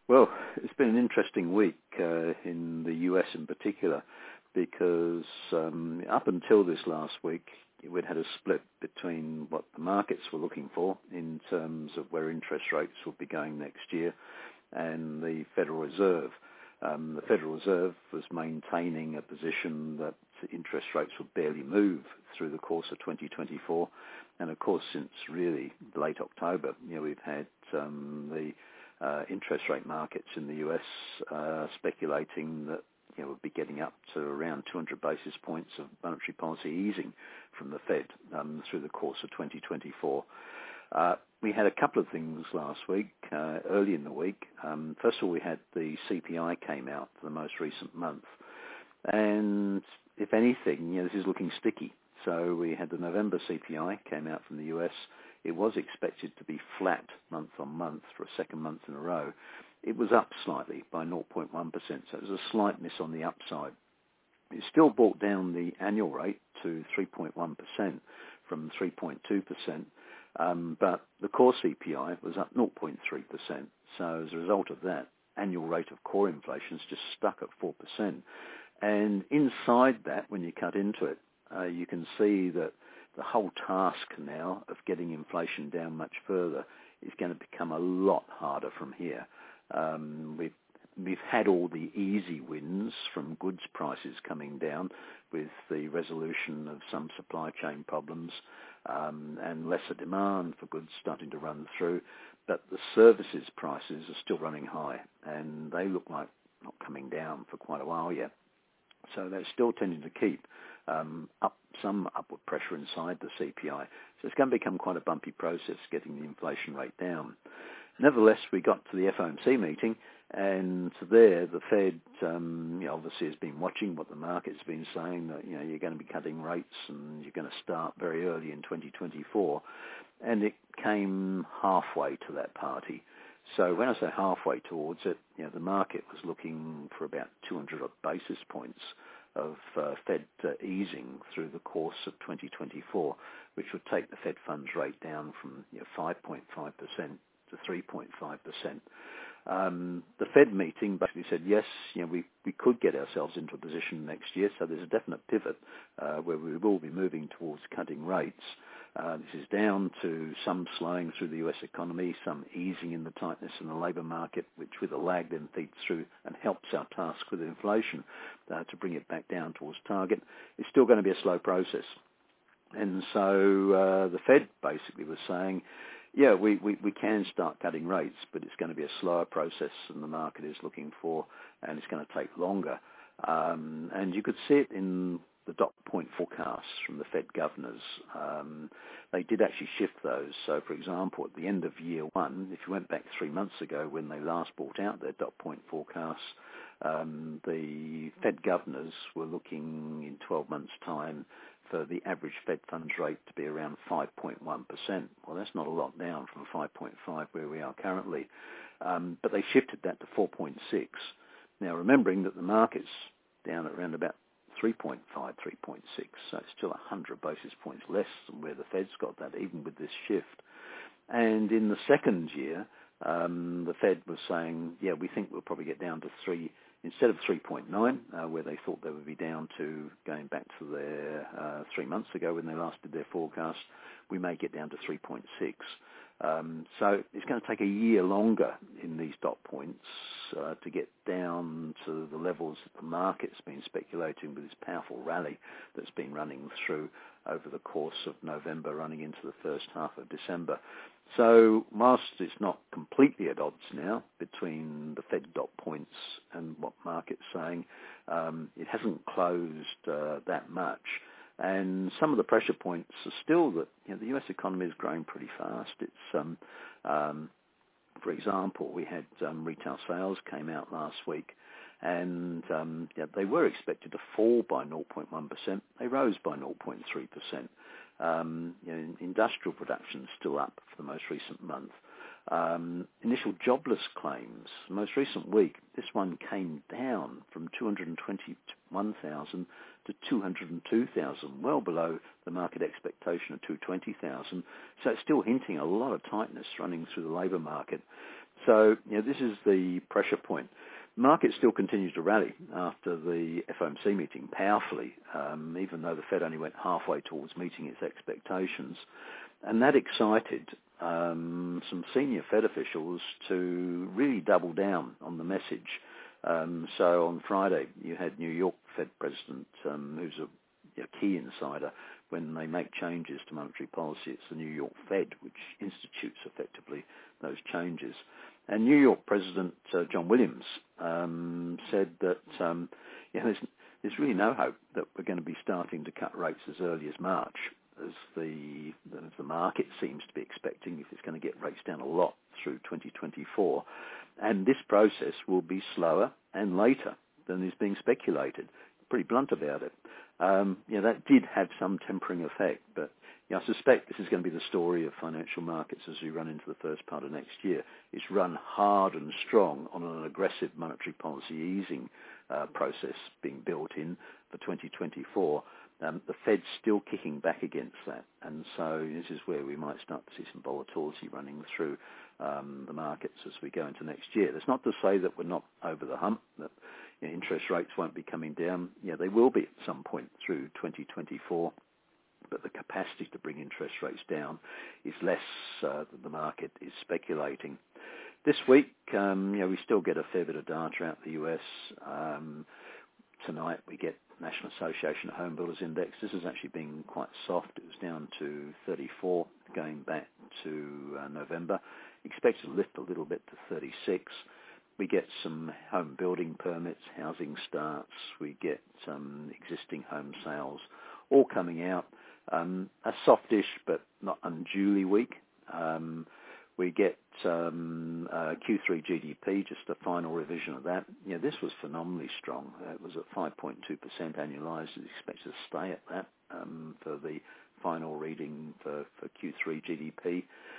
Well, it's been an interesting week in the US in particular because up until this last week, we'd had a split between what the markets were looking for in terms of where interest rates would be going next year and the Federal Reserve. The Federal Reserve was maintaining a position that interest rates would barely move through the course of 2024. And of course, since really late October, we've had the interest rate markets in the US speculating that we'll be getting up to around 200 basis points of monetary policy easing from the Fed through the course of 2024. We had a couple of things last week, early in the week. First of all, we had the CPI came out for the most recent month. And if anything, this is looking sticky. So we had the November CPI came out from the US. It was expected to be flat month on month for a second month in a row. It was up slightly by 0.1%, so it was a slight miss on the upside. It still brought down the annual rate to 3.1% from 3.2%, but the core CPI was up 0.3%. So as a result of that, annual rate of core inflation is just stuck at 4%. And inside that, when you cut into it, you can see that the whole task now of getting inflation down much further is going to become a lot harder from here. We've had all the easy wins from goods prices coming down with the resolution of some supply chain problems and lesser demand for goods starting to run through. But the services prices are still running high, and they look like not coming down for quite a while yet. So they're still tending to keep up some upward pressure inside the CPI. So it's going to become quite a bumpy process getting the inflation rate down. Nevertheless, we got to the FOMC meeting, and there the Fed obviously has been watching what the market's been saying, that you're going to be cutting rates and you're going to start very early in 2024, and it came halfway to that party. So when I say halfway towards it, the market was looking for about 200 basis points of Fed easing through the course of 2024, which would take the Fed funds rate down from 5.5% to 3.5%. The Fed meeting basically said, yes, we could get ourselves into a position next year, so there's a definite pivot where we will be moving towards cutting rates. This is down to some slowing through the US economy, some easing in the tightness in the labour market, which with a lag then feeds through and helps our task with inflation to bring it back down towards target. It's still going to be a slow process. And so the Fed basically was saying, we can start cutting rates, but it's going to be a slower process than the market is looking for, and it's going to take longer. And you could see it in the dot point forecasts from the Fed governors. They did actually shift those. So, for example, at the end of year one, if you went back 3 months ago when they last brought out their dot point forecasts, the Fed governors were looking in 12 months' time for the average Fed funds rate to be around 5.1%. Well, that's not a lot down from 5.5 where we are currently. But they shifted that to 4.6. Now, remembering that the market's down at around about 3.5, 3.6, so it's still 100 basis points less than where the Fed's got that, even with this shift. And in the second year, the Fed was saying, we think we'll probably get down to 3, instead of 3.9, where they thought they would be down to, going back to their 3 months ago when they last did their forecast, we may get down to 3.6. So it's going to take a year longer in these dot points to get down to the levels that the market's been speculating with this powerful rally that's been running through over the course of November, running into the first half of December. So whilst it's not completely at odds now between the Fed dot points and what market's saying, it hasn't closed that much. And some of the pressure points are still that the US economy is growing pretty fast. It's, for example, we had retail sales came out last week, and they were expected to fall by 0.1%. They rose by 0.3%. Industrial production is still up for the most recent month. Initial jobless claims, the most recent week, this one came down from 221,000 to 202,000, well below the market expectation of 220,000. So it's still hinting a lot of tightness running through the labour market. So, this is the pressure point. Market still continues to rally after the FOMC meeting powerfully, even though the Fed only went halfway towards meeting its expectations. And that excited some senior Fed officials to really double down on the message. So on Friday, you had New York Fed President, who's a key insider. When they make changes to monetary policy, it's the New York Fed which institutes effectively those changes. And New York President John Williams said that there's really no hope that we're going to be starting to cut rates as early as March, as the market seems to be expecting, if it's going to get rates down a lot through 2024. And this process will be slower and later than is being speculated. Pretty blunt about it. That did have some tempering effect, but I suspect this is going to be the story of financial markets as we run into the first part of next year. It's run hard and strong on an aggressive monetary policy easing process being built in for 2024. The Fed's still kicking back against that, and so this is where we might start to see some volatility running through the markets as we go into next year. That's not to say that we're not over the hump, that interest rates won't be coming down. They will be at some point through 2024, but the capacity to bring interest rates down is less than the market is speculating. This week, we still get a fair bit of data out of the US. Tonight we get National Association of Home Builders Index. This has actually been quite soft. It was down to 34 going back to November. Expected to lift a little bit to 36. We get some home building permits, housing starts. We get some existing home sales, all coming out. A softish but not unduly weak. We get Q3 GDP, just a final revision of that. This was phenomenally strong. It was at 5.2% annualized. It's expected to stay at that for the final reading for Q3 GDP.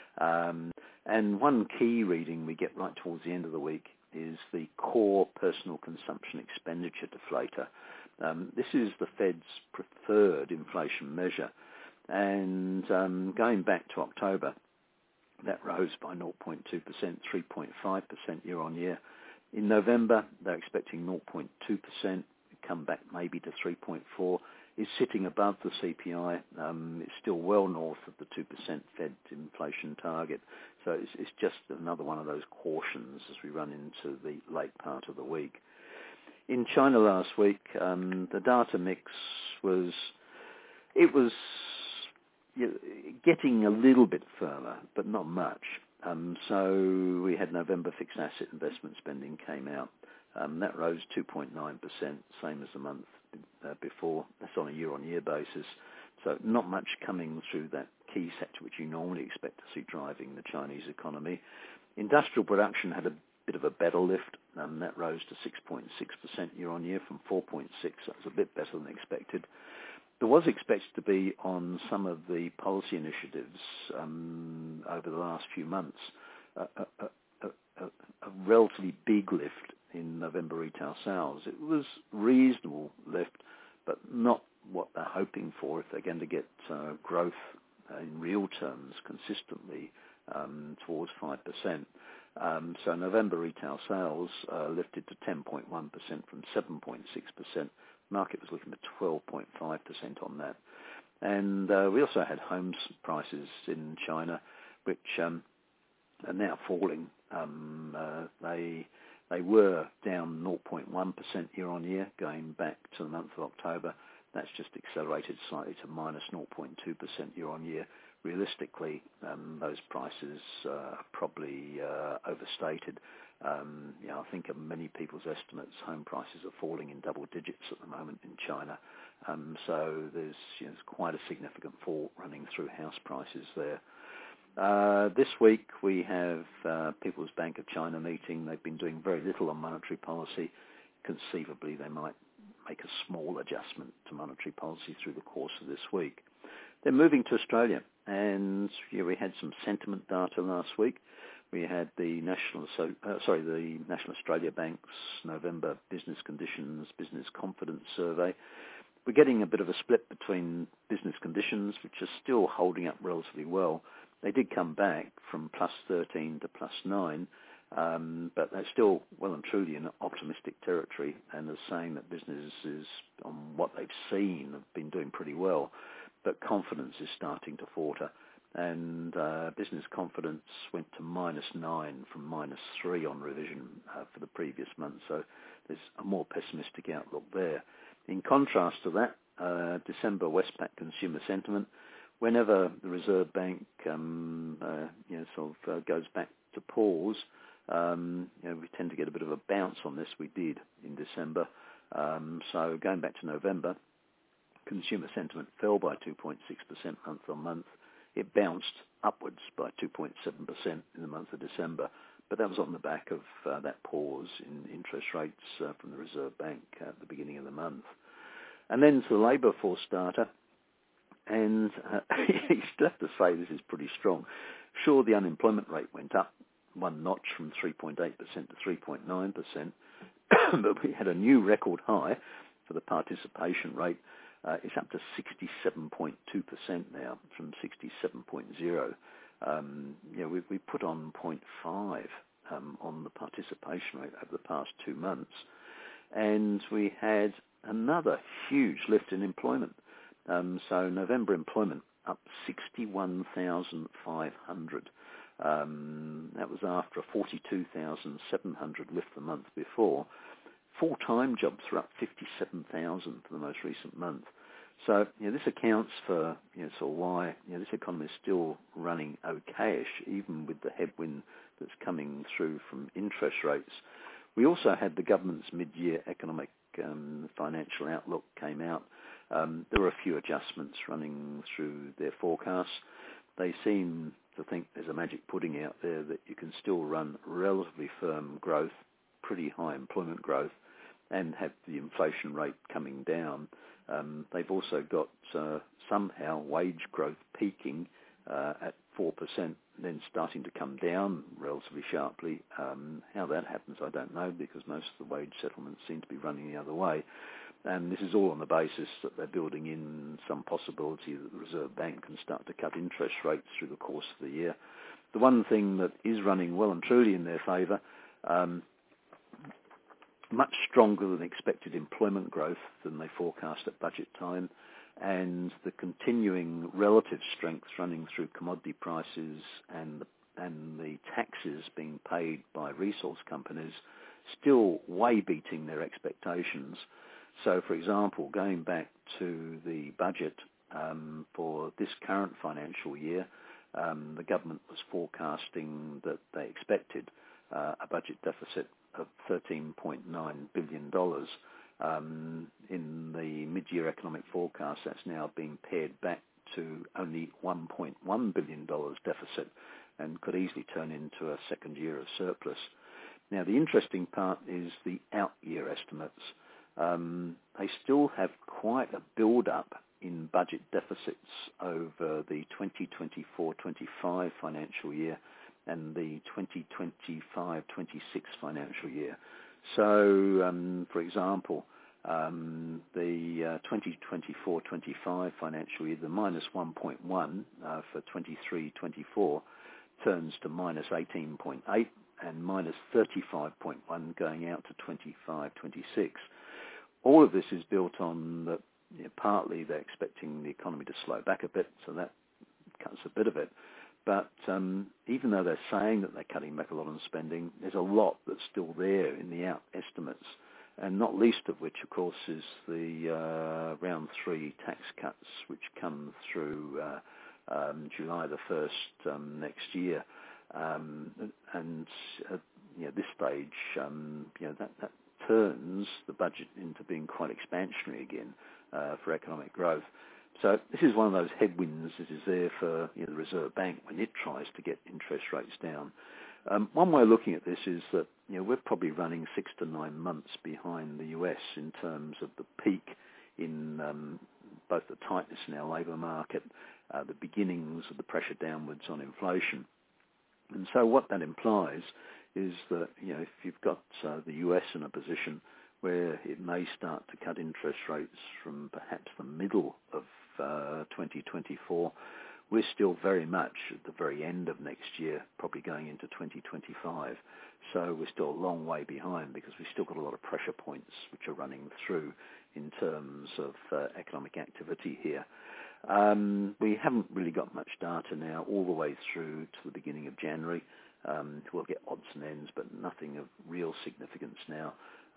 And one key reading we get right towards the end of the week is the core personal consumption expenditure deflator. This is the Fed's preferred inflation measure. And going back to October, that rose by 0.2%, 3.5% year on year. In November, they're expecting 0.2%, come back maybe to 3.4%. Is sitting above the CPI. It's still well north of the 2% Fed inflation target. So it's just another one of those cautions as we run into the late part of the week. In China last week, the data mix was getting a little bit firmer, but not much. So we had November fixed asset investment spending came out. That rose 2.9%, same as the month before. That's on a year-on-year basis. So not much coming through that key sector which you normally expect to see driving the Chinese economy. Industrial production had a bit of a better lift. That rose to 6.6% year-on-year from 4.6%. That was a bit better than expected. There was expected to be on some of the policy initiatives over the last few months a relatively big lift in November retail sales. It was reasonable lift, but not what they're hoping for if they're going to get growth in real terms consistently towards 5%. So November retail sales lifted to 10.1% from 7.6%. Market was looking at 12.5% on that. And we also had homes prices in China, which are now falling. They were down 0.1% year on year, going back to the month of October. That's just accelerated slightly to minus 0.2% year on year. Realistically, those prices are probably overstated. I think of many people's estimates, home prices are falling in double digits at the moment in China. So there's quite a significant fall running through house prices there. This week we have People's Bank of China meeting. They've been doing very little on monetary policy. Conceivably, they might make a small adjustment to monetary policy through the course of this week. They're moving to Australia, and we had some sentiment data last week. We had the National Australia Bank's November Business Conditions, Business Confidence Survey. We're getting a bit of a split between business conditions, which are still holding up relatively well. They did come back from plus 13 to plus 9. But they're still well and truly in optimistic territory, and are saying that businesses, on what they've seen, have been doing pretty well, but confidence is starting to falter. And business confidence went to -9 from -3 on revision for the previous month. So there's a more pessimistic outlook there. In contrast to that, December Westpac consumer sentiment, whenever the Reserve Bank goes back to pause, we tend to get a bit of a bounce on this. We did in December. So going back to November, consumer sentiment fell by 2.6% month on month. It bounced upwards by 2.7% in the month of December, but that was on the back of that pause in interest rates from the Reserve Bank at the beginning of the month. And then to the labour force data, and you still have to say this is pretty strong. Sure, the unemployment rate went up one notch from 3.8% to 3.9%, but we had a new record high for the participation rate. It's up to 67.2% now from 67.0. We put on 0.5 on the participation rate over the past 2 months, and we had another huge lift in employment. So November employment up 61,500. That was after a 42,700 lift the month before. Full-time jobs were up 57,000 for the most recent month. So this accounts for why this economy is still running okayish, even with the headwind that's coming through from interest rates. We also had the government's mid-year economic financial outlook came out. There were a few adjustments running through their forecasts. They seem to think there's a magic pudding out there that you can still run relatively firm growth, pretty high employment growth, and have the inflation rate coming down. They've also got somehow wage growth peaking at 4%, then starting to come down relatively sharply. How that happens, I don't know, because most of the wage settlements seem to be running the other way. And this is all on the basis that they're building in some possibility that the Reserve Bank can start to cut interest rates through the course of the year. The one thing that is running well and truly in their favour, much stronger than expected employment growth than they forecast at budget time, and the continuing relative strength running through commodity prices and the taxes being paid by resource companies still way beating their expectations. So, for example, going back to the budget for this current financial year, the government was forecasting that they expected a budget deficit of $13.9 billion. In the mid-year economic forecast, that's now being pared back to only $1.1 billion deficit and could easily turn into a second year of surplus. Now, the interesting part is the out-year estimates. They still have quite a build-up in budget deficits over the 2024-25 financial year and the 2025-26 financial year. So, for example, the 2024-25 financial year, the minus 1.1 for 23-24 turns to minus 18.8 and minus 35.1 going out to 25-26. All of this is built on that. Partly they're expecting the economy to slow back a bit, so that cuts a bit of it. But even though they're saying that they're cutting back a lot on spending, there's a lot that's still there in the out estimates, and not least of which, of course, is the round 3 tax cuts, which come through July the 1st next year. And at this stage, that turns the budget into being quite expansionary again for economic growth. So this is one of those headwinds that is there for the Reserve Bank when it tries to get interest rates down. One way of looking at this is that we're probably running 6 to 9 months behind the US in terms of the peak in both the tightness in our labour market, the beginnings of the pressure downwards on inflation. And so what that implies is that if you've got the US in a position where it may start to cut interest rates from perhaps the middle of 2024, we're still very much at the very end of next year, probably going into 2025. So we're still a long way behind because we've still got a lot of pressure points which are running through in terms of economic activity here. We haven't really got much data now all the way through to the beginning of January. We'll get odds and ends, but nothing of real significance now.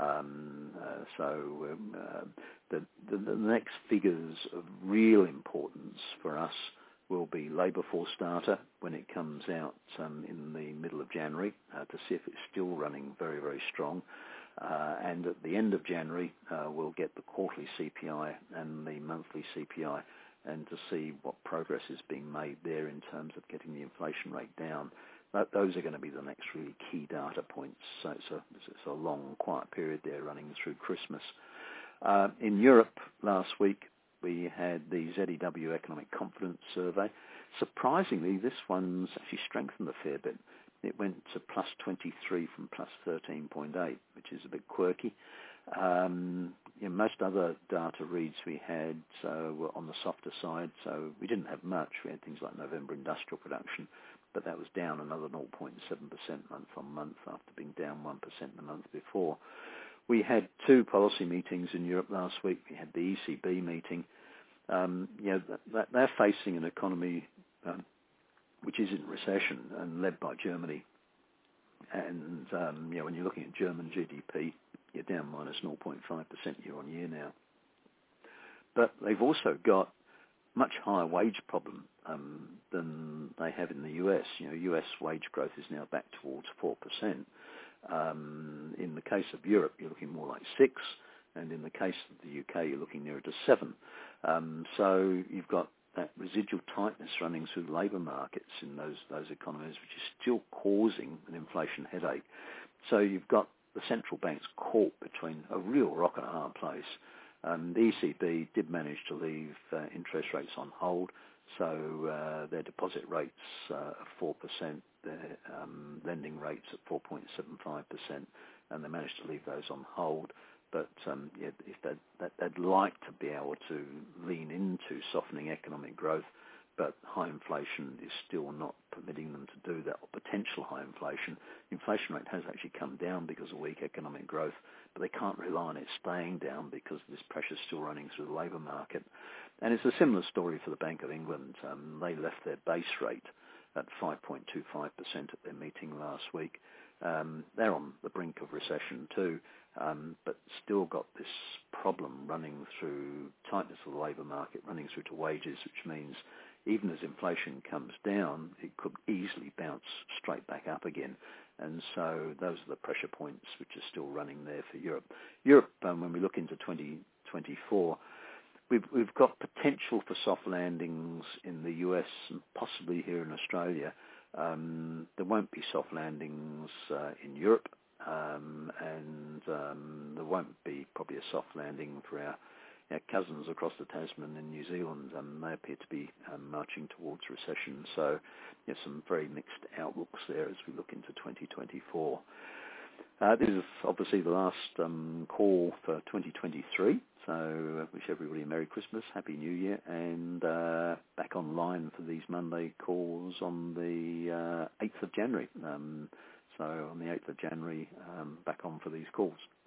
The next figures of real importance for us will be labour force data when it comes out in the middle of January to see if it's still running very, very strong. And at the end of January, we'll get the quarterly CPI and the monthly CPI, and to see what progress is being made there in terms of getting the inflation rate down. Those are going to be the next really key data points. So it's a long, quiet period there running through Christmas. In Europe last week, we had the ZEW Economic Confidence Survey. Surprisingly, this one's actually strengthened a fair bit. It went to plus 23 from plus 13.8, which is a bit quirky. Most other data reads we had were on the softer side, so we didn't have much. We had things like November industrial production, but that was down another 0.7% month on month after being down 1% the month before. We had two policy meetings in Europe last week. We had the ECB meeting. They're facing an economy which is in recession and led by Germany. And, when you're looking at German GDP, you're down minus 0.5% year on year now. But they've also got much higher wage problem than they have in the US. US wage growth is now back towards 4%. In the case of Europe, you're looking more like 6%, and in the case of the UK, you're looking nearer to 7%. So you've got that residual tightness running through the labour markets in those economies, which is still causing an inflation headache. So you've got the central banks caught between a real rock and a hard place. The ECB did manage to leave interest rates on hold, so their deposit rates are 4%, their lending rates at 4.75%, and they managed to leave those on hold. But if they'd like to be able to lean into softening economic growth, but high inflation is still not permitting them to do that, or potential high inflation. The inflation rate has actually come down because of weak economic growth, but they can't rely on it staying down because this pressure is still running through the labour market. And it's a similar story for the Bank of England. They left their base rate at 5.25% at their meeting last week. They're on the brink of recession too, but still got this problem running through tightness of the labour market, running through to wages, which means even as inflation comes down, it could easily bounce straight back up again. And so those are the pressure points which are still running there for Europe. Europe, when we look into 2024, we've got potential for soft landings in the US and possibly here in Australia. There won't be soft landings in Europe, and there won't be probably a soft landing for our cousins across the Tasman in New Zealand. They appear to be marching towards recession. So some very mixed outlooks there as we look into 2024. This is obviously the last call for 2023. So I wish everybody a Merry Christmas, Happy New Year, and back online for these Monday calls on the 8th of January. So on the 8th of January, back on for these calls.